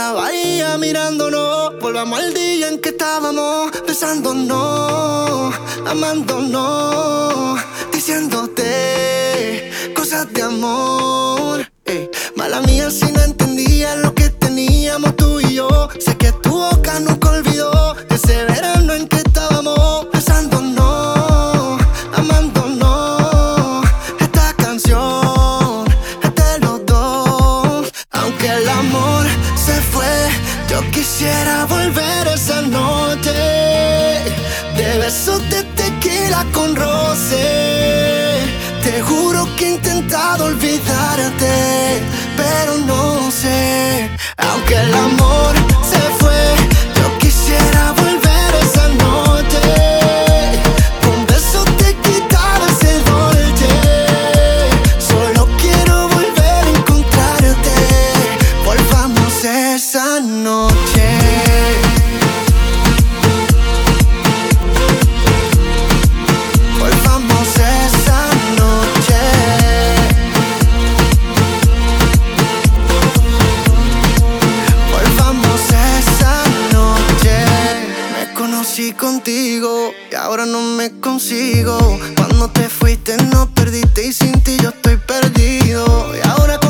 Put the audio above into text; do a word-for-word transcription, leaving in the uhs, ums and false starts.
la bahía mirándonos. Volvamos al día en que estábamos besándonos, amándonos, diciéndote cosas de amor. Ey, mala mía si no entendía lo que teníamos tú y yo. Sé que tu boca nunca olvidó ese verano en que estábamos besándonos, amándonos. Esta canción es de los dos. Aunque el amor se fue, yo quisiera volver esa noche de besos de tequila con roce. Te juro que he intentado olvidarte, pero no sé. Aunque el amor se fue, yo quisiera volver esa noche con besos te quitaba ese dolce. Solo quiero volver a encontrarte. Volvamos esa noche. Volvamos esa noche. Volvamos esa noche. Me conocí contigo y ahora no me consigo. Cuando te fuiste nos perdiste y sin ti yo estoy perdido. Y ahora